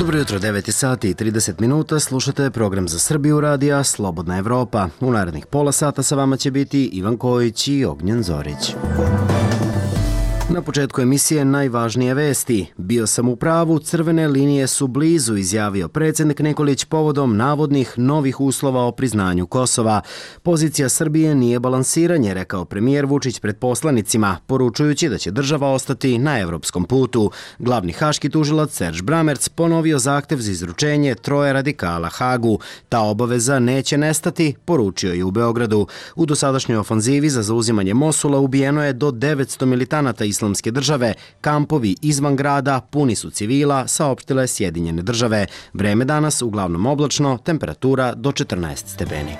Dobro jutro, 9 sati i 30 minuta, slušate program za Srbiju radija Slobodna Evropa. U narednih pola sata sa vama će biti Ivan Kojić i Ognjen Zorić. Na početku emisije najvažnije vesti. Bio sam u pravu, crvene linije su blizu, izjavio predsjednik Nikolić povodom navodnih novih uslova o priznanju Kosova. Pozicija Srbije nije balansiranje, rekao premijer Vučić pred poslanicima, poručujući da će država ostati na evropskom putu. Glavni haški tužilac Serge Bramerc ponovio zahtev za izručenje troje radikala Hagu. Ta obaveza neće nestati, poručio je u Beogradu. U dosadašnjoj ofanzivi za zauzimanje Mosula ubijeno je do 900 militanata Islamske države. Kampovi izvan grada puni su civila, saopštile Sjedinjene države. Vreme danas uglavnom oblačno, temperatura do 14 stepeni.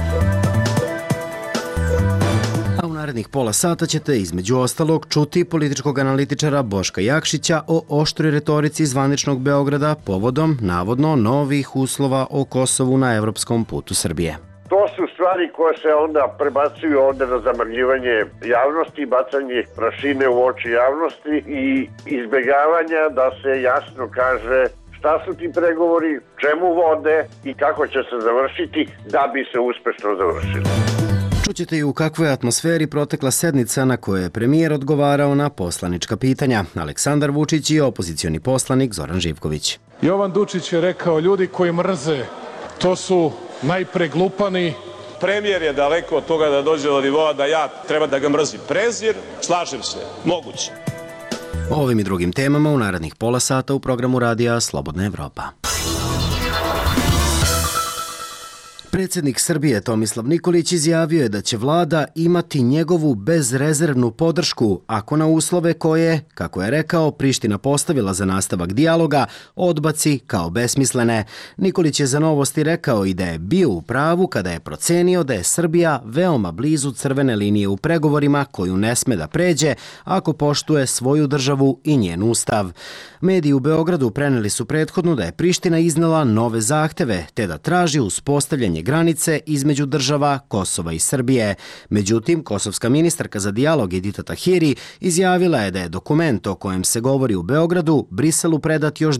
A u narednih pola sata ćete između ostalog čuti političkog analitičara Boška Jakšića o oštroj retorici zvaničnog Beograda povodom navodno novih uslova o Kosovu na evropskom putu Srbije. To su stvari koje se onda prebacuju ovde na zamrljivanje javnosti, bacanje prašine u oči javnosti i izbjegavanja da se jasno kaže šta su ti pregovori, čemu vode i kako će se završiti da bi se uspešno završili. Čućete i u kakvoj atmosferi protekla sednica na kojoj je premijer odgovarao na poslanička pitanja. Aleksandar Vučić i opozicioni poslanik Zoran Živković. Jovan Dučić je rekao, ljudi koji mrze, to su najpreglupani. Premijer je daleko od toga da dođe do nivoa da ja treba da ga mrzim. Prezir, slažem se, moguće. O ovim i drugim temama u narednih pola sata u programu radija Slobodna Evropa. Predsjednik Srbije Tomislav Nikolić izjavio je da će vlada imati njegovu bezrezervnu podršku ako na uslove koje, kako je rekao, Priština postavila za nastavak dijaloga, odbaci kao besmislene. Nikolić je za Novosti rekao i da je bio u pravu kada je procenio da je Srbija veoma blizu crvene linije u pregovorima koju ne sme da pređe ako poštuje svoju državu i njen ustav. Mediji u Beogradu preneli su prethodno da je Priština iznela nove zahteve te da traži uspostavljanje granice između država Kosova i Srbije. Međutim, kosovska ministarka za dijalog Edita Tahiri izjavila je da je dokument o kojem se govori u Beogradu Briselu predat još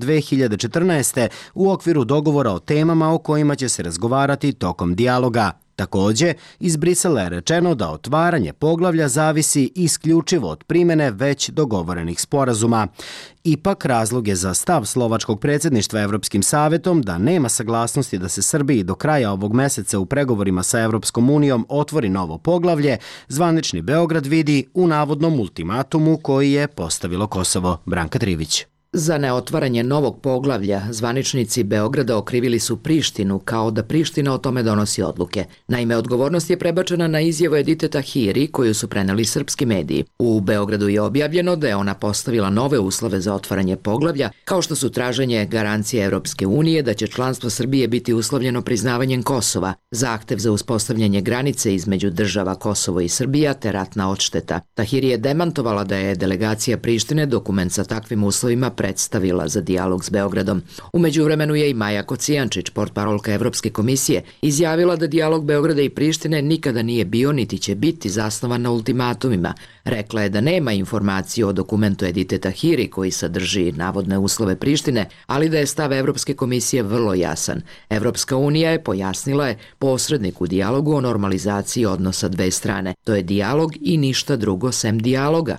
2014. u okviru dogovora o temama o kojima će se razgovarati tokom dijaloga. Također, iz Brisela je rečeno da otvaranje poglavlja zavisi isključivo od primjene već dogovorenih sporazuma. Ipak, razlog je za stav slovačkog predsjedništva Evropskim savetom da nema saglasnosti da se Srbiji do kraja ovog meseca u pregovorima sa Evropskom unijom otvori novo poglavlje, zvanični Beograd vidi u navodnom ultimatumu koji je postavilo Kosovo. Branka Trivić. Za neotvaranje novog poglavlja zvaničnici Beograda okrivili su Prištinu kao da Priština o tome donosi odluke. Naime, odgovornost je prebačena na izjavu Edite Tahiri koju su preneli srpski mediji. U Beogradu je objavljeno da je ona postavila nove uslove za otvaranje poglavlja, kao što su traženje garancije Evropske unije da će članstvo Srbije biti uslovljeno priznavanjem Kosova, zahtev za uspostavljanje granice između država Kosovo i Srbija te ratna odšteta. Tahiri je demantovala da je delegacija Prištine dokument sa takvim uslovima predstavila za dijalog s Beogradom. U međuvremenu je i Maja Kocijančić, portparolka Evropske komisije, izjavila da dijalog Beograda i Prištine nikada nije bio niti će biti zasnovan na ultimatumima. Rekla je da nema informaciju o dokumentu Edite Tahiri koji sadrži navodne uslove Prištine, ali da je stav Evropske komisije vrlo jasan. Evropska unija je, pojasnila je, posrednik u dijalogu o normalizaciji odnosa dve strane. To je dijalog i ništa drugo sem dijaloga.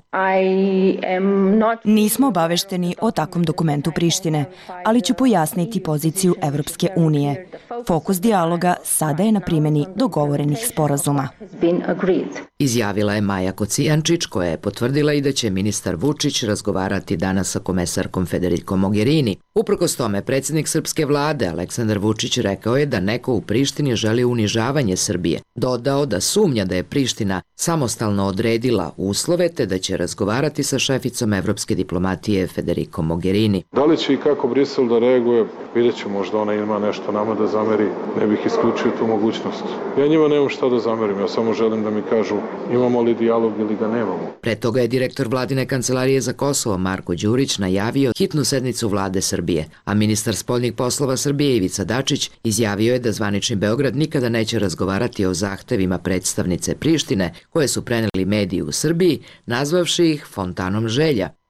Nismo obavešteni o takvom dokumentu Prištine, ali ću pojasniti poziciju Evropske unije. Fokus dijaloga sada je na primjeni dogovorenih sporazuma. Izjavila je Maja Kocijančić, koja je potvrdila i da će ministar Vučić razgovarati danas sa komesarkom Federico Mogherini. Uprkos tome, predsjednik srpske vlade Aleksandar Vučić rekao je da neko u Prištini želi unižavanje Srbije. Dodao da sumnja da je Priština samostalno odredila uslove te da će razgovarati sa šeficom evropske diplomatije Federico Mogherini. Da li će i kako Brisel da reaguje, vidjet ću, možda ona ima nešto nama da zameri, ne bih isključio tu mogućnost. Ja njima nemam šta da zamerim, ja samo želim da mi kažu imamo li dijalog ili ga nemamo. Pre toga je direktor vladine kancelarije za Kosovo Marko Đurić najavio hitnu sednicu vlade Srbije, a ministar spoljnih poslova Srbije Ivica Dačić izjavio je da zvanični Beograd nikada neće razgovarati o zahtevima predstavnice Prištine koje su preneli mediji u Srbiji, nazvavši ih fontanom želja.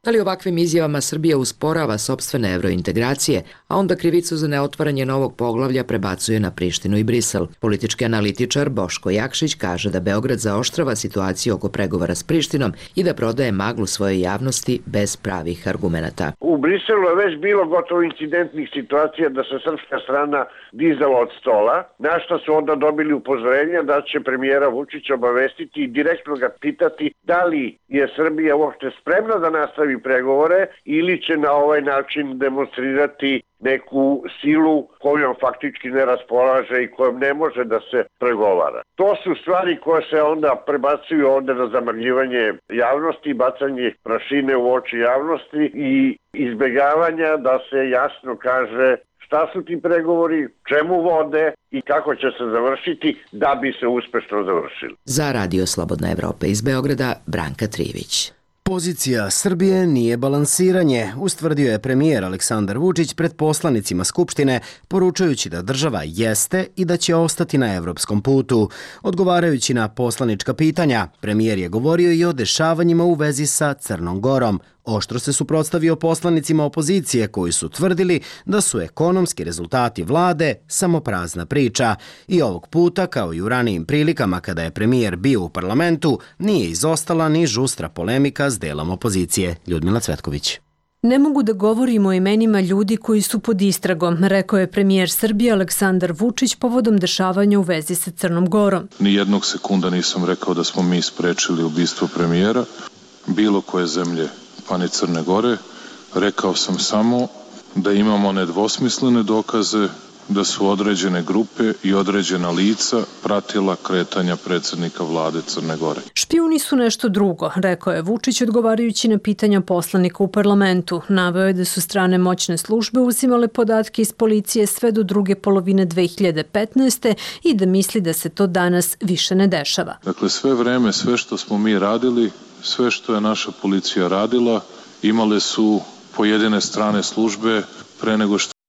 Da li ovakvim izjavama Srbija usporava sopstvene evrointegracije, a onda krivicu za neotvaranje novog poglavlja prebacuje na Prištinu i Brisel? Politički analitičar Boško Jakšić kaže da Beograd zaoštrava situaciju oko pregovora s Prištinom i da prodaje maglu svojoj javnosti bez pravih argumenata. U Briselu je već bilo gotovo incidentnih situacija da se srpska strana dizala od stola, na što su onda dobili upozorenja da će premijera Vučića obavestiti i direktno ga pitati da li je Srbija uopšte spremna da nastavi pregovore ili će na ovaj način demonstrirati neku silu kojom faktički ne raspolaže i kojom ne može da se pregovara. To su stvari koje se onda prebacuju ovde na zamrljivanje javnosti, bacanje prašine u oči javnosti i izbegavanja da se jasno kaže šta su ti pregovori, čemu vode i kako će se završiti da bi se uspešno završili. Za Radio Slobodna Evropa iz Beograda, Branka Trivić. Pozicija Srbije nije balansiranje, ustvrdio je premijer Aleksandar Vučić pred poslanicima Skupštine, poručujući da država jeste i da će ostati na evropskom putu. Odgovarajući na poslanička pitanja, premijer je govorio i o dešavanjima u vezi sa Crnom Gorom. Oštro se suprotstavio poslanicima opozicije koji su tvrdili da su ekonomski rezultati vlade samo prazna priča. I ovog puta, kao i u ranijim prilikama kada je premijer bio u parlamentu, nije izostala ni žustra polemika s delom opozicije. Ljudmila Cvetković. Ne mogu da govorim o imenima ljudi koji su pod istragom, rekao je premijer Srbije Aleksandar Vučić povodom dešavanja u vezi sa Crnom Gorom. Ni jednog sekunda nisam rekao da smo mi sprečili ubistvo premijera bilo koje zemlje pa ni Crne Gore. Rekao sam samo da imamo nedvosmislene dokaze da su određene grupe i određena lica pratila kretanja predsjednika vlade Crne Gore. Špijuni su nešto drugo, rekao je Vučić odgovarajući na pitanja poslanika u parlamentu. Naveo je da su strane moćne službe uzimale podatke iz policije sve do druge polovine 2015. i da misli da se to danas više ne dešava. Dakle, sve vreme, sve što smo mi radili, sve što je naša policija radila, imale su pojedine strane službe pre nego što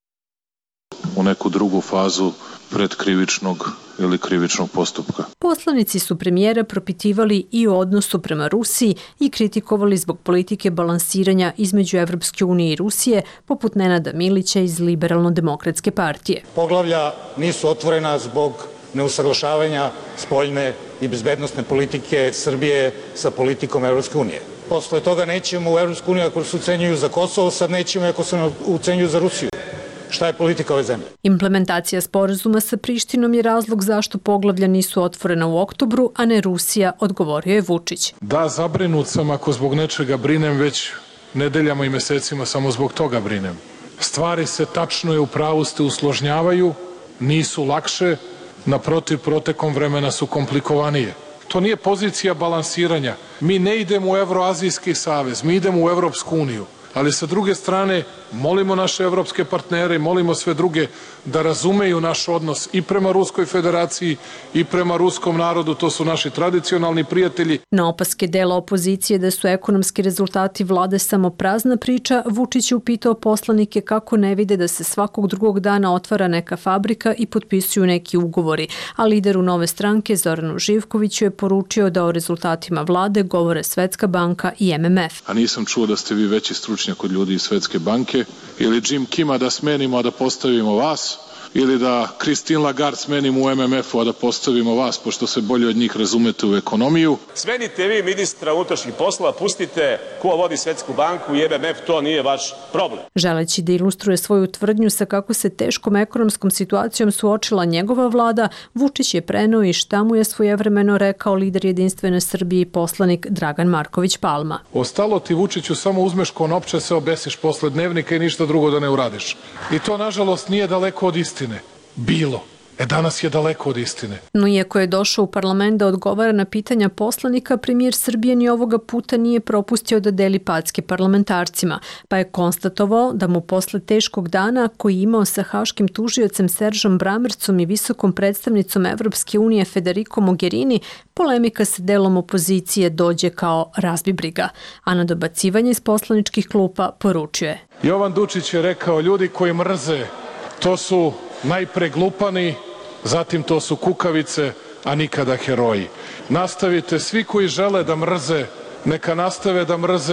u neku drugu fazu predkrivičnog ili krivičnog postupka. Poslanici su premijera propitivali i o odnosu prema Rusiji i kritikovali zbog politike balansiranja između Evropske unije i Rusije, poput Nenada Milića iz Liberalno-demokratske partije. Poglavlja nisu otvorena zbog neusaglašavanja spoljne i bezbednosne politike Srbije sa politikom Evropske unije. Posle toga nećemo u Evropsku uniju ako se ucenjuju za Kosovo, sad nećemo ako se ucenjuju za Rusiju. Šta je politika ove zemlje? Implementacija sporazuma sa Prištinom je razlog zašto poglavlja nisu otvorena u oktobru, a ne Rusija, odgovorio je Vučić. Da, zabrinut sam ako zbog nečega brinem, već nedeljama i mesecima samo zbog toga brinem. Stvari se, tačno je, u pravu ste, usložnjavaju, nisu lakše, naprotiv, protekom vremena su komplikovanije. To nije pozicija balansiranja. Mi ne idemo u Evroazijski savez, mi idemo u Evropsku uniju. Ali sa druge strane, molimo naše evropske partnere i molimo sve druge da razumeju naš odnos i prema Ruskoj federaciji i prema ruskom narodu, to su naši tradicionalni prijatelji. Na opaske dela opozicije da su ekonomski rezultati vlade samo prazna priča, Vučić je upitao poslanike kako ne vide da se svakog drugog dana otvara neka fabrika i potpisuju neki ugovori, a lideru Nove stranke Zoranu Živkoviću je poručio da o rezultatima vlade govore Svetska banka i MMF. A nisam čuo da ste vi veći stručnjak od ljudi iz Svetske banke, ili Jim Kima da smenimo, a da postavimo vas, ili da Christine Lagarde smenimo u MMF-u, a da postavimo vas, pošto se bolje od njih razumete u ekonomiju. Smenite vi ministra unutrašnjih poslova, pustite ko vodi Svetsku banku i MMF, to nije vaš problem. Želeći da ilustruje svoju tvrdnju sa kako se teškom ekonomskom situacijom suočila njegova vlada, Vučić je preneo i šta mu je svojevremeno rekao lider Jedinstvene Srbije i poslanik Dragan Marković Palma. Ostalo ti, Vučiću, samo uzmeš konopče, se obesiš posle dnevnika i ništa drugo da ne uradiš. I to, nažalost, nije daleko od istine. Bilo. Danas je daleko od istine. No iako je došao u parlament da odgovara na pitanja poslanika, premijer Srbije ni ovoga puta nije propustio da deli packe parlamentarcima, pa je konstatovao da mu posle teškog dana koji je imao sa haškim tužiocem Seržom Bramercom i visokom predstavnicom Evropske unije Federico Mogherini, polemika sa delom opozicije dođe kao razbibriga, a na dobacivanje iz poslaničkih klupa poručio je. Jovan Dučić je rekao, ljudi koji mrze, to su najpre glupani, zatim to su kukavice, a nikada heroji. Nastavite, svi koji žele da mrze, neka nastave da mrze,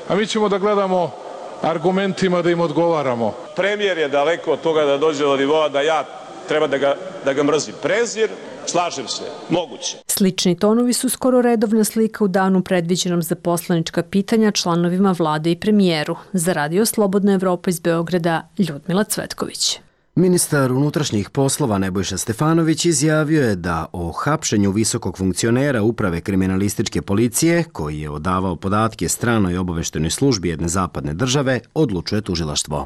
a mi ćemo da gledamo argumentima da im odgovaramo. Premijer je daleko od toga da dođe do nivoa da ja treba da ga mrzim. Prezir, slažem se, moguće. Slični tonovi su skoro redovna slika u danu predviđenom za poslanička pitanja članovima vlade i premijeru. Za Radio Slobodna Evropa iz Beograda, Ljudmila Cvetković. Ministar unutrašnjih poslova Nebojša Stefanović izjavio je da o hapšenju visokog funkcionera Uprave kriminalističke policije, koji je odavao podatke stranoj obaveštajnoj službi jedne zapadne države, odlučuje tužilaštvo.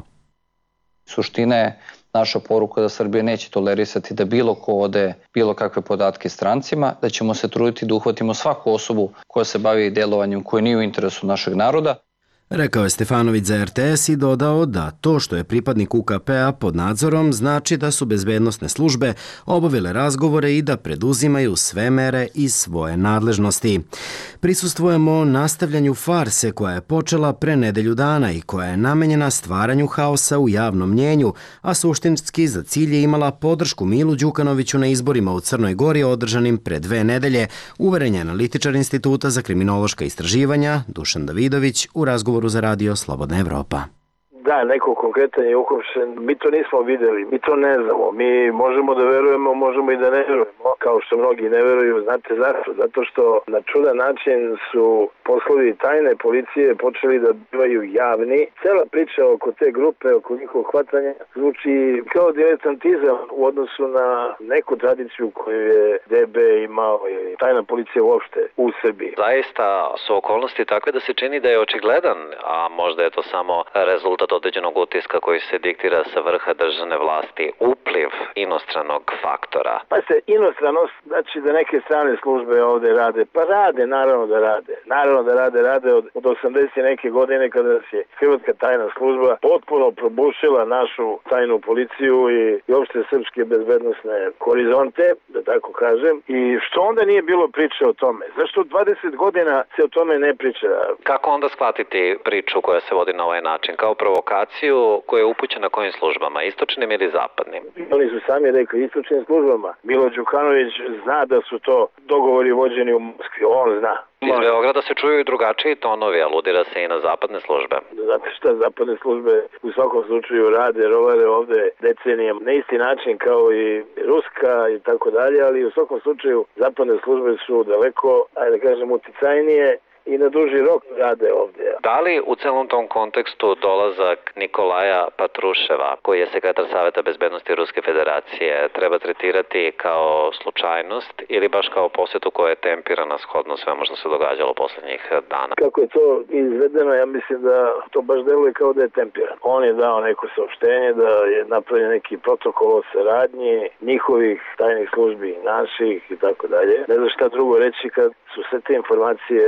Suština je naša poruka da Srbija neće tolerisati da bilo ko ode bilo kakve podatke strancima, da ćemo se truditi da uhvatimo svaku osobu koja se bavi delovanjem koje nije u interesu našeg naroda. Rekao je Stefanović za RTS i dodao da to što je pripadnik UKP-a pod nadzorom znači da su bezbednosne službe obavile razgovore i da preduzimaju sve mere iz svoje nadležnosti. Prisustvujemo nastavljanju farse koja je počela pre nedelju dana i koja je namenjena stvaranju haosa u javnom mnjenju, a suštinski za cilj je imala podršku Milu Đukanoviću na izborima u Crnoj Gori održanim pre 2 nedelje, uveren je analitičar Instituta za kriminološka istraživanja Dušan Davidović u razgovoru za Radio Slobodna Evropa. Da, neko konkretan je uhapšen. Mi to nismo videli, mi to ne znamo. Mi možemo da verujemo, možemo i da ne verujemo, kao što mnogi ne veruju. Znate zašto? Zato što na čudan način su poslovi tajne policije počeli da bivaju javni. Cela priča oko te grupe, oko njihovog hvatanja, zvuči kao diletantizam u odnosu na neku tradiciju koju je DB imao i tajna policija uopšte u Srbiji. Zaista su okolnosti takve da se čini da je očigledan, a možda je to samo rezultat određenog utiska koji se diktira sa vrha državne vlasti, upliv inostranog faktora. Pa se inostranost, znači da neke strane službe ovde rade, pa rade, naravno da rade. Naravno da rade od 80 neke godine kada se hrvatska tajna služba potpuno probušila našu tajnu policiju i uopšte srpske bezbednosne horizonte, da tako kažem. I što onda nije bilo priče o tome? Zašto 20 godina se o tome ne priča? Kako onda shvatiti priču koja se vodi na ovaj način? Kao provokaciju koja je upućena kojim službama, istočnim ili zapadnim? Oni su sami rekli istočnim službama. Milo Đukanović zna da su to dogovori vođeni u Moskvi, on zna. Iz Beograda se čuju i drugačiji tonovi, aludira se i na zapadne službe. Znate šta, zapadne službe u svakom slučaju rade, rovare ovde decenijama na isti način kao i ruska i tako dalje, ali u svakom slučaju zapadne službe su daleko, ajde da kažem, uticajnije i na duži rok rade ovdje. Da li u celom tom kontekstu dolazak Nikolaja Patruševa, koji je sekretar Saveta bezbednosti Ruske federacije, treba tretirati kao slučajnost ili baš kao posjetu koja je tempirana shodno svemu što se događalo poslednjih dana? Kako je to izvedeno, ja mislim da to baš deluje kao da je tempiran. On je dao neko saopštenje da je napravljen neki protokol o saradnji njihovih tajnih službi, naših i tako dalje. Ne znam šta drugo reći kad su sve te informacije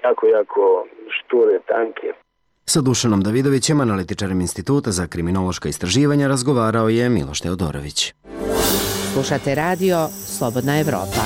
jako šture, tanke. Sa Dušanom Davidovićem, analitičarem Instituta za kriminološka istraživanja, razgovarao je Miloš Teodorović. Slušate radio Slobodna Evropa.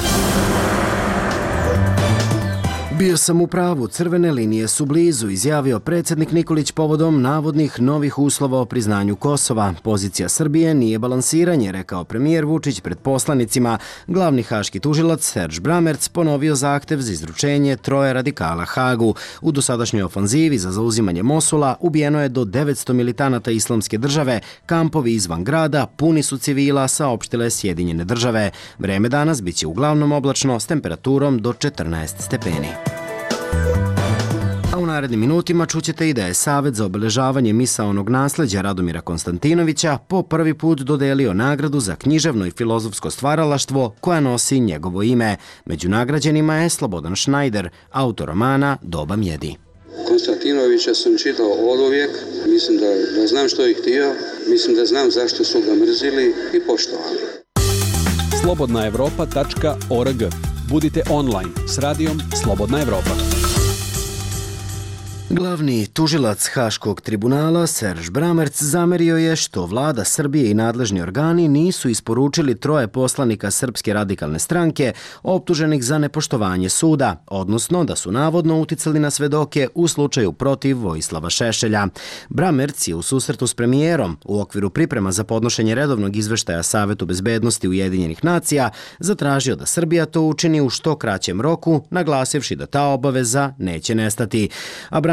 Bio sam u pravu, crvene linije su blizu, izjavio predsjednik Nikolić povodom navodnih novih uslova o priznanju Kosova. Pozicija Srbije nije balansiranje, rekao premijer Vučić pred poslanicima. Glavni haški tužilac Serge Bramerc ponovio zahtev za izručenje 3 radikala Hagu. U dosadašnjoj ofanzivi za zauzimanje Mosula ubijeno je do 900 militanata Islamske države. Kampovi izvan grada puni su civila, saopštile Sjedinjene države. Vreme danas biće uglavnom oblačno s temperaturom do 14 stepeni. A u narednim minutima čućete i da je Savet za obeležavanje misaonog nasleđa Radomira Konstantinovića po prvi put dodelio nagradu za književno i filozofsko stvaralaštvo koja nosi njegovo ime. Među nagrađenima je Slobodan Šnajder, autor romana Doba mjedi. Konstantinovića sam čitao oduvijek, mislim da znam što je htio, mislim da znam zašto su ga mrzili i poštovali. slobodnaevropa.org. Budite online s radijom Slobodna Evropa. Glavni tužilac Haškog tribunala Serge Bramerc zamerio je što vlada Srbije i nadležni organi nisu isporučili 3 poslanika Srpske radikalne stranke optuženih za nepoštovanje suda, odnosno da su navodno uticali na svedoke u slučaju protiv Vojislava Šešelja. Bramerc je u susretu s premijerom u okviru priprema za podnošenje redovnog izveštaja Savetu bezbednosti Ujedinjenih nacija zatražio da Srbija to učini u što kraćem roku, naglasivši da ta obaveza neće nestati. A Bramerc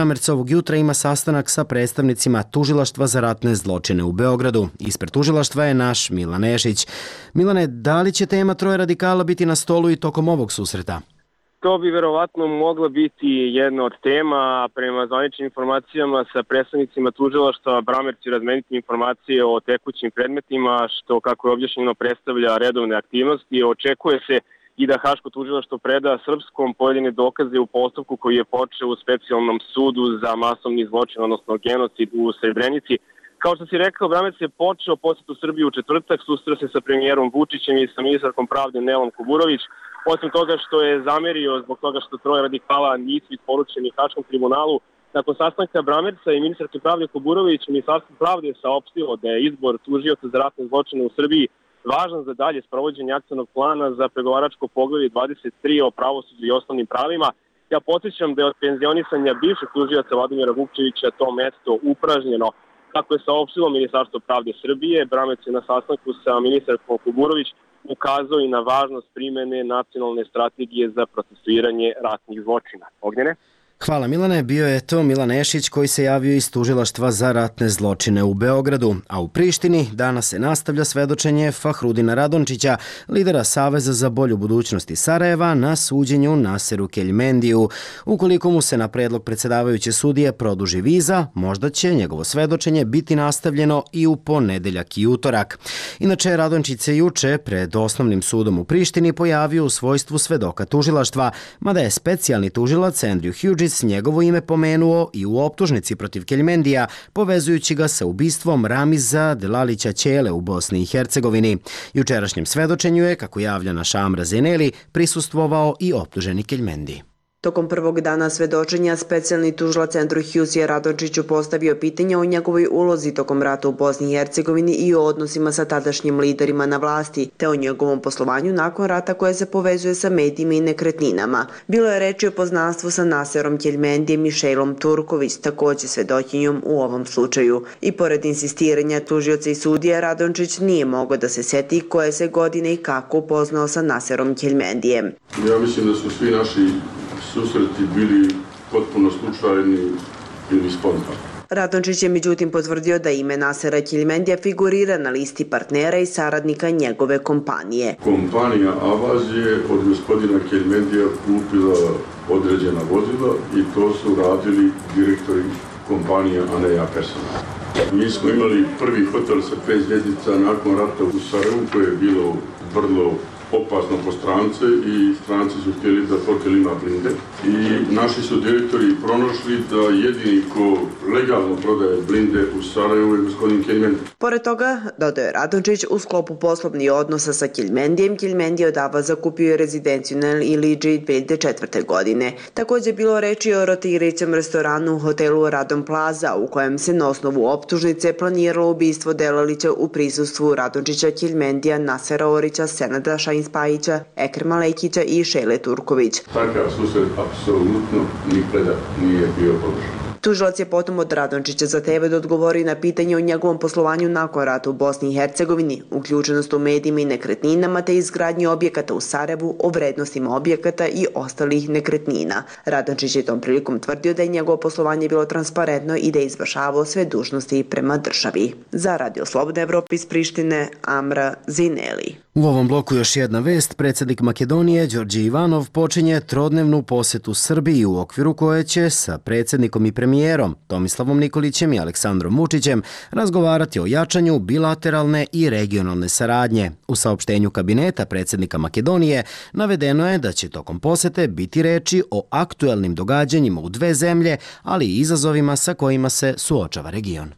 Bramerc ovog jutra ima sastanak sa predstavnicima Tužilaštva za ratne zločine u Beogradu. Ispred tužilaštva je naš Milan Nešić. Milane, da li će tema troje radikala biti na stolu i tokom ovog susreta? To bi verovatno mogla biti jedna od tema. Prema zvaničnim informacijama sa predstavnicima tužilaštva Bramerc će razmeniti informacije o tekućim predmetima, što, kako je objašnjeno, predstavlja redovne aktivnosti. Očekuje se i da Haško tužilaštvo preda srpskom pojedine dokaze u postupku koji je počeo u specijalnom sudu za masovni zločin, odnosno genocid u Srebrenici. Kao što si rekao, Bramerc je počeo posjetu Srbije u četvrtak, susreo se sa premijerom Vučićem i sa ministarkom pravde Nelom Kuburović. Osim toga što je zamerio zbog toga što troje radikala nisu isporučeni Haškom tribunalu, nakon sastanka Bramerca i ministarke pravde Kuburović, Ministarstvo pravde je saopštilo da je izbor tužioca za ratne zločine u Srbiji važan za dalje sprovođenje akcionog plana za pregovaračko poglavlje 23 o pravosuđu i osnovnim pravima. Ja podsjećam da je od penzionisanja bivšeg tužioca Vladimira Vukčevića to mesto upražnjeno. Kako je saopštilo Ministarstvo pravde Srbije, Bramerc je na sastanku sa ministarkom Kuburović ukazao i na važnost primene nacionalne strategije za procesuiranje ratnih zločina. Ognjene? Hvala Milane, bio je to Milan Nešić koji se javio iz Tužilaštva za ratne zločine u Beogradu. A u Prištini danas se nastavlja svedočenje Fahrudina Radončića, lidera Saveza za bolju budućnost iz Sarajeva, na suđenju Naseru Keljmendiju. Ukoliko mu se na predlog predsjedavajuće sudije produži viza, možda će njegovo svedočenje biti nastavljeno i u ponedeljak i utorak. Inače, Radončić se juče pred osnovnim sudom u Prištini pojavio u svojstvu svedoka tužilaštva, mada je specijalni tužilac Andrew Hughes njegovo ime pomenuo i u optužnici protiv Keljmendija, povezujući ga sa ubistvom Ramiza Delalića Ćele u Bosni i Hercegovini. Jučerašnjem svedočenju je, kako javlja naša Amra Zeneli, prisustvovao i optuženi Keljmendi. Tokom prvog dana svedočenja, specijalni tužilac Andrew Hughes je Radončiću postavio pitanje o njegovoj ulozi tokom rata u Bosni i Hercegovini i o odnosima sa tadašnjim liderima na vlasti, te o njegovom poslovanju nakon rata koje se povezuje sa medijima i nekretninama. Bilo je reči o poznanstvu sa Naserom Keljmendijem i Šejlom Turković, također svedočenjom u ovom slučaju. I pored insistiranja tužioca i sudija, Radončić nije mogao da se seti koje se godine i kako upoznao sa Naserom Keljmendijem. Ja mislim da su svi naši susreti bili potpuno slučajni ili spontani. Radončić je međutim potvrdio da ime Nasera Keljmendija figurira na listi partnera i saradnika njegove kompanije. Kompanija Avaz je od gospodina Keljmendija kupila određena vozila i to su radili direktori kompanije, a ne ja personalno. Mi smo imali prvi hotel sa 5 zvjezdica nakon rata u Sarajevu, koje je bilo vrlo opasno po strance i stranci su htjeli da hotel ima blinde. I naši su direktori pronašli da jedini ko legalno prodaje blinde u Sarajevu je gospodin Keljmendi. Pored toga, dodao je Radončić, u sklopu poslovnih odnosa sa Keljmendijem, Keljmendija od Avaza zakupio je rezidenciju na Iliđi 2004. godine. Također je bilo reči o rotirajućem restoranu u hotelu Radom Plaza, u kojem se na osnovu optužnice planiralo ubistvo Delalića u prisustvu Radončića, Keljmendija, Nasera Orića, Senada Šahin-Spajića, Ekrema Lekića i Šejle Turković. Takav susret apsolutno nikada nije bio podržan. Tužilac je potom od Radončića zahtevao da odgovori na pitanje o njegovom poslovanju nakon rata u Bosni i Hercegovini, uključenost u medijima i nekretninama te izgradnji objekata u Sarajevu, o vrednostima objekata i ostalih nekretnina. Radončić je tom prilikom tvrdio da je njegovo poslovanje bilo transparentno i da je izvršavao sve dužnosti prema državi. Za Radio Slobodna Evropa iz Prištine, Amra Zineli. U ovom bloku još jedna vest. Predsjednik Makedonije Đorđe Ivanov počinje trodnevnu posjetu Srbiji u okviru koje će sa predsjednikom i premijerom Tomislavom Nikolićem i Aleksandrom Vučićem razgovarati o jačanju bilateralne i regionalne saradnje. U saopštenju kabineta predsjednika Makedonije navedeno je da će tokom posjete biti reči o aktuelnim događanjima u dve zemlje, ali i izazovima sa kojima se suočava region.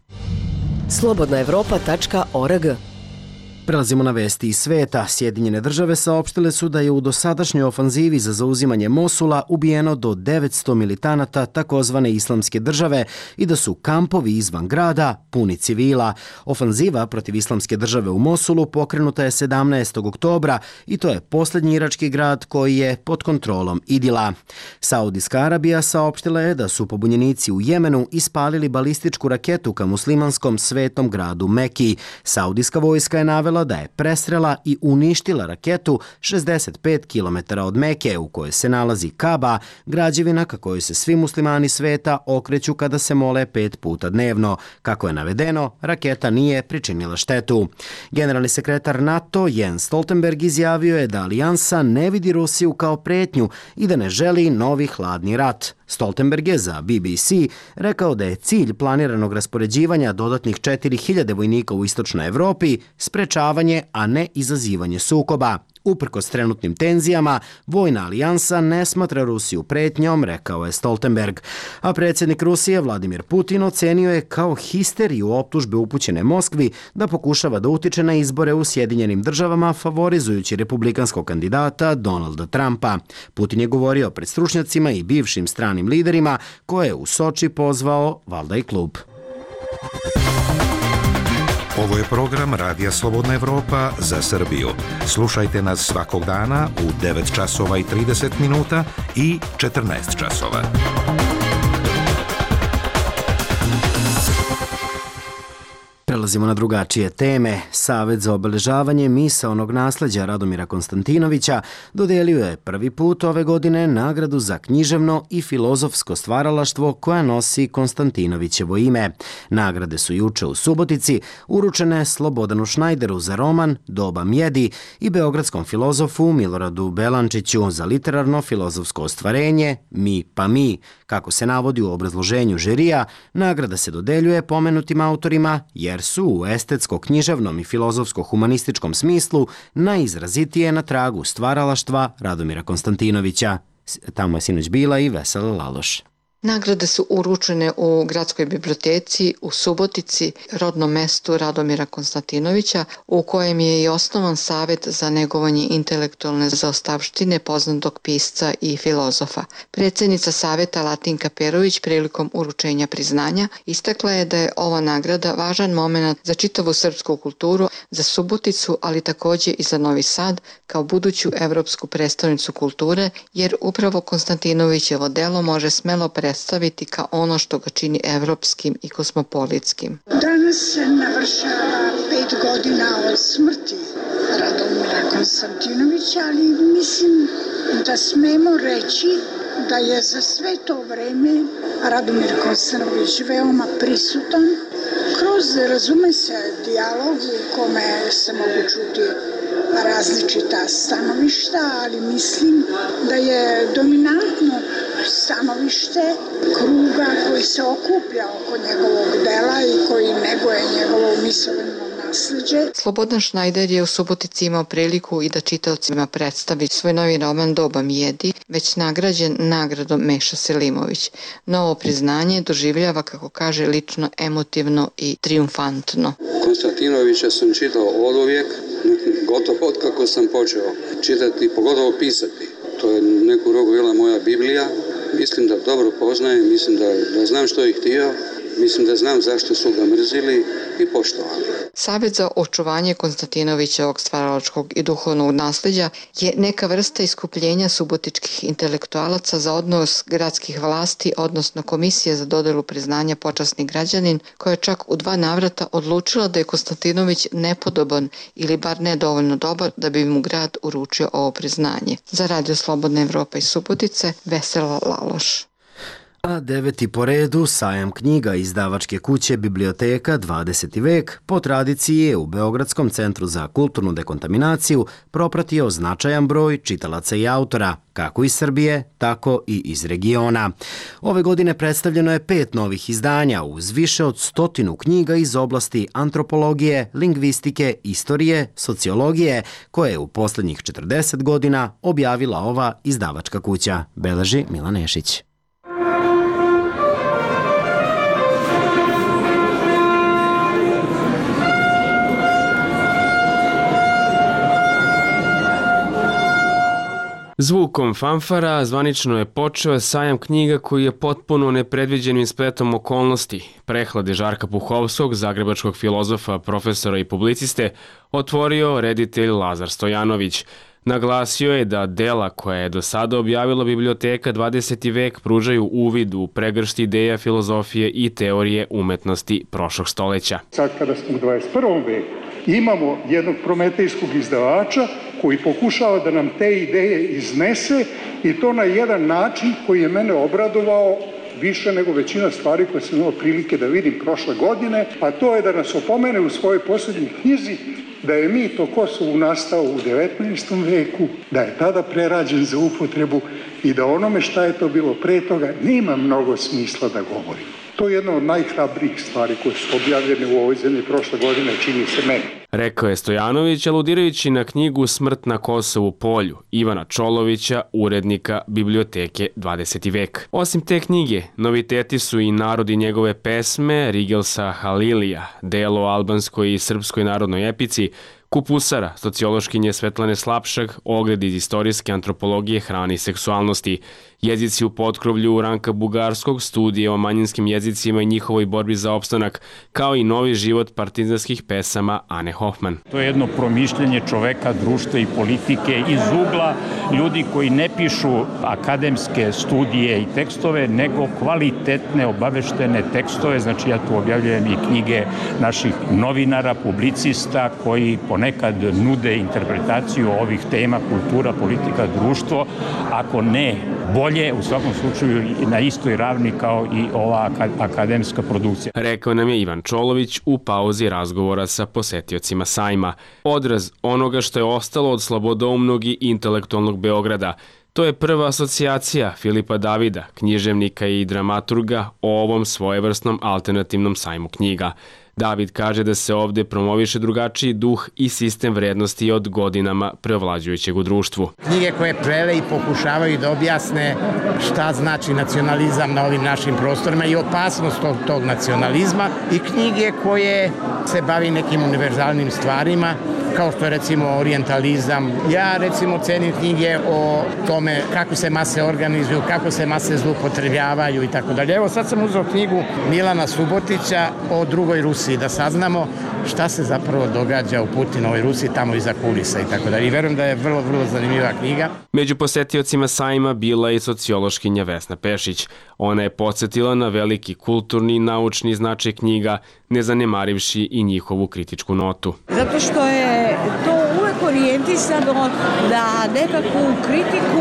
Slobodnaevropa.org. Prelazimo na vesti iz sveta. Sjedinjene države saopštile su da je u dosadašnjoj ofanzivi za zauzimanje Mosula ubijeno do 900 militanata takozvane islamske države i da su kampovi izvan grada puni civila. Ofanziva protiv islamske države u Mosulu pokrenuta je 17. oktobra i to je posljednji irački grad koji je pod kontrolom Idila. Saudijska Arabija saopštila je da su pobunjenici u Jemenu ispalili balističku raketu ka muslimanskom svetom gradu Meki. Saudijska vojska je navela izjavila da je presrela i uništila raketu 65 km od Meke u kojoj se nalazi Kaba, građevina ka kojoj se svi muslimani sveta okreću kada se mole 5 puta dnevno. Kako je navedeno, raketa nije pričinila štetu. Generalni sekretar NATO Jens Stoltenberg izjavio je da alijansa ne vidi Rusiju kao pretnju i da ne želi novi hladni rat. Stoltenberg je za BBC rekao da je cilj planiranog raspoređivanja dodatnih 4000 vojnika u istočnoj Evropi sprečavanje, a ne izazivanje sukoba. Uprkos trenutnim tenzijama, vojna alijansa ne smatra Rusiju pretnjom, rekao je Stoltenberg. A predsjednik Rusije Vladimir Putin ocenio je kao histeriju optužbe upućene Moskvi da pokušava da utiče na izbore u Sjedinjenim državama favorizujući republikanskog kandidata Donalda Trumpa. Putin je govorio pred stručnjacima i bivšim stranim liderima koje je u Soči pozvao valjda i klub. Ovo je program Radija Slobodna Evropa za Srbiju. Slušajte nas svakog dana u 9 časova i 30 minuta i 14 časova. Prelazimo na drugačije teme. Savet za obeležavanje misaonog nasleđa Radomira Konstantinovića dodelio je prvi put ove godine nagradu za književno i filozofsko stvaralaštvo koja nosi Konstantinovićevo ime. Nagrade su juče u Subotici uručene Slobodanu Šnajderu za roman Doba mjedi i beogradskom filozofu Miloradu Belančiću za literarno-filozofsko ostvarenje Mi pa mi. Kako se navodi u obrazloženju žirija, nagrada se dodeljuje pomenutim autorima jer su u estetsko-književnom i filozofsko-humanističkom smislu najizrazitije na tragu stvaralaštva Radomira Konstantinovića. Tamo je sinoć bila i Vesela Laloš. Nagrade su uručene u Gradskoj biblioteci u Subotici, rodnom mestu Radomira Konstantinovića, u kojem je i osnovan Savet za negovanje intelektualne zaostavštine poznatog pisca i filozofa. Predsjednica Saveta Latinka Perović prilikom uručenja priznanja istakla je da je ova nagrada važan moment za čitavu srpsku kulturu, za Suboticu, ali također i za Novi Sad kao buduću evropsku prestonicu kulture, jer upravo Konstantinovićevo delo može smelo predstaviti kao ono što ga čini evropskim i kosmopolitskim. Danas se navršava 5 godina od smrti Radomira Konstantinovića, ali mislim da smemo reći da je za sve to vreme Radomir Konstantinović veoma prisutan kroz, razume se, dijalog u kome se mogu čuti različita stanovišta, ali mislim da je dominantno stanovište kruga koji se okuplja oko njegovog dela i koji neguje njegovo misaono nasleđe. Slobodan Šnajder je u Subotici imao priliku i da čitaocima predstavi svoj novi roman Doba mjedi, već nagrađen nagradom Meša Selimović. Novo priznanje doživljava, kako kaže, lično emotivno i triumfantno. Konstantinovića sam čitao oduvijek, gotovo od kako sam počeo čitati, pogotovo pisati. To je neku rogu bila moja Biblija. Mislim da dobro poznajem, mislim da znam što je htio, mislim da znam zašto su ga mrzili i poštovali. Savet za očuvanje Konstantinovićevog stvaralačkog i duhovnog nasljeđa je neka vrsta iskupljenja subotičkih intelektualaca za odnos gradskih vlasti, odnosno Komisije za dodelu priznanja počasni građanin, koja je čak u 2 navrata odlučila da je Konstantinović nepodoban ili bar nedovoljno dobar da bi mu grad uručio ovo priznanje. Za Radio Slobodna Evropa iz Subotice, Vesela Laloš. A 9. po redu sajam knjiga izdavačke kuće Biblioteka 20. vek po tradiciji je u Beogradskom centru za kulturnu dekontaminaciju propratio značajan broj čitalaca i autora, kako iz Srbije, tako i iz regiona. Ove godine predstavljeno je 5 novih izdanja uz više od 100 knjiga iz oblasti antropologije, lingvistike, istorije, sociologije, koje je u posljednjih 40 godina objavila ova izdavačka kuća, beleži Milan Nešić. Zvukom fanfara zvanično je počeo sajam knjiga koji je potpuno nepredviđenim spletom okolnosti. Prehlade Žarka Puhovskog, zagrebačkog filozofa, profesora i publiciste, otvorio reditelj Lazar Stojanović. Naglasio je da dela koja je do sada objavila Biblioteka 20. vek pružaju uvid u pregršt ideja filozofije i teorije umetnosti prošlog stoleća. Sad kada smo u 21. veku, imamo jednog prometejskog izdavača koji pokušava da nam te ideje iznese i to na jedan način koji je mene obradovao više nego većina stvari koje sam imao prilike da vidim prošle godine, a to je da nas opomene u svojoj posljednjoj knjizi da je mit o Kosovu nastao u 19. veku, da je tada prerađen za upotrebu i da onome šta je to bilo pre toga nema mnogo smisla da govorimo. To je jedna od najhrabrijih stvari koje su objavljene u ovoj zemlji prošle godine, čini se meni. Rekao je Stojanović, aludirajući na knjigu Smrt na Kosovu polju Ivana Čolovića, urednika Biblioteke 20. vek. Osim te knjige, noviteti su i Narod i njegove pesme Rigelsa Halilija, delo o albanskoj i srpskoj narodnoj epici, Kupusara, sociološkinje Svetlane Slapšak, ogled iz istorijske antropologije hrane i seksualnosti, jezici u potkrovlju Ranka Bugarskog, studije o manjinskim jezicima i njihovoj borbi za opstanak, kao i novi život partizanskih pesama Ane Hoffman. To je jedno promišljanje čoveka, društva i politike iz ugla ljudi koji ne pišu akademske studije i tekstove, nego kvalitetne, obaveštene tekstove. Znači ja tu objavljujem i knjige naših novinara, publicista koji ponekad nude interpretaciju ovih tema, kultura, politika, društvo, ako ne bolje, u svakom slučaju na istoj ravni kao i ova akademska produkcija. Rekao nam je Ivan Čolović u pauzi razgovora sa posetiocima sajma. Odraz onoga što je ostalo od slobodoumnog i intelektualnog Beograda. To je prva asocijacija Filipa Davida, književnika i dramaturga, o ovom svojevrsnom alternativnom sajmu knjiga. David kaže da se ovde promoviše drugačiji duh i sistem vrednosti od godinama preovlađujućeg u društvu. Knjige koje žele i pokušavaju da objasne šta znači nacionalizam na ovim našim prostorima i opasnost tog nacionalizma, i knjige koje se bavi nekim univerzalnim stvarima, kao što je recimo orijentalizam. Ja recimo cenim knjige o tome kako se mase organizuju, kako se mase zloupotrebljavaju i tako dalje. Evo sad sam uzeo knjigu Milana Subotića o drugoj Rusiji, da saznamo šta se zapravo događa u Putinovoj Rusiji, tamo iza kulisa i tako dalje. I verujem da je vrlo, vrlo zanimljiva knjiga. Među posetiocima sajma bila je sociološkinja Vesna Pešić. Ona je podsjetila na veliki kulturni i naučni značaj knjiga, ne zanemarivši i njihovu kritičku notu. Zato što je to uvek orijentisano na nekakvu kritiku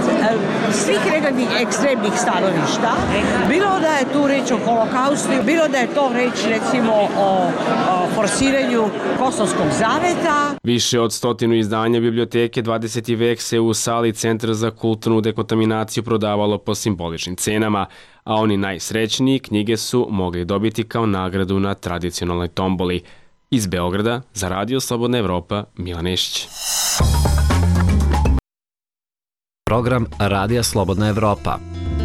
svih nekakvih ekstremnih stanovišta. Bilo da je tu reč o holokaustu, bilo da je to reč recimo o forsiranju Kosovskog zaveta. Više od 100 izdanja Biblioteke 20. vek se u sali Centra za kulturnu dekontaminaciju prodavalo po simboličnim cenama, a oni najsrećniji knjige su mogli dobiti kao nagradu na tradicionalnoj tomboli. Iz Beograda, za Radio Slobodna Evropa, Milan Nešić. Program Radija Slobodna Evropa.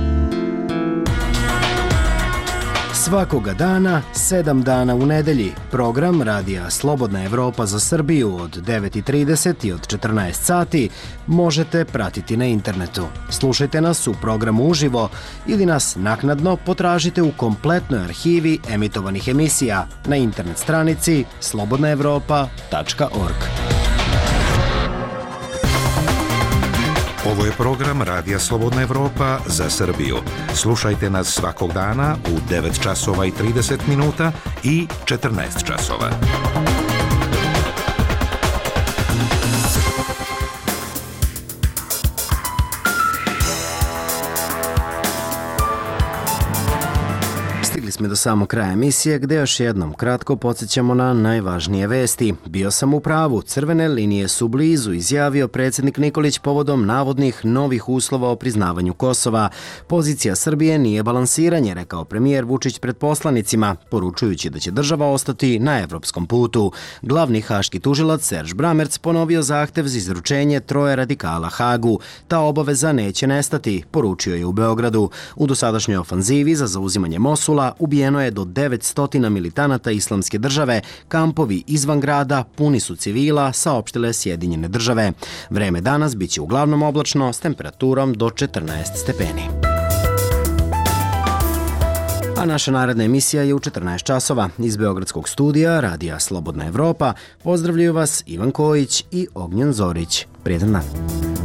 Svakoga dana, 7 dana u nedelji, program Radija Slobodna Evropa za Srbiju od 9:30 i od 14 sati možete pratiti na internetu. Slušajte nas u programu uživo ili nas naknadno potražite u kompletnoj arhivi emitovanih emisija na internet stranici slobodnaevropa.org. Ovo je program Radija Slobodna Evropa za Srbiju. Slušajte nas svakog dana u 9 časova i 30 minuta i 14 časova. Stigli smo do samog kraja emisije gde još jednom kratko podsjećamo na najvažnije vesti. Bio sam u pravu, crvene linije su blizu, izjavio predsjednik Nikolić povodom navodnih novih uslova o priznavanju Kosova. Pozicija Srbije nije balansiranje, rekao premijer Vučić pred poslanicima, poručujući da će država ostati na evropskom putu. Glavni haški tužilac Serž Bramerc ponovio zahtev za izručenje 3 radikala Hagu. Ta obaveza neće nestati, poručio je u Beogradu. U dosadašnjoj ofanzivi za zauzimanje Mosula ubijeno je do 900 militanata Islamske države, kampovi izvan grada puni su civila, saopštile Sjedinjene države. Vreme danas biće uglavnom oblačno s temperaturom do 14 stepeni. A naša naredna emisija je u 14 časova. Iz Beogradskog studija Radija Slobodna Evropa pozdravljaju vas Ivan Kojić i Ognjen Zorić. Prijetan dan.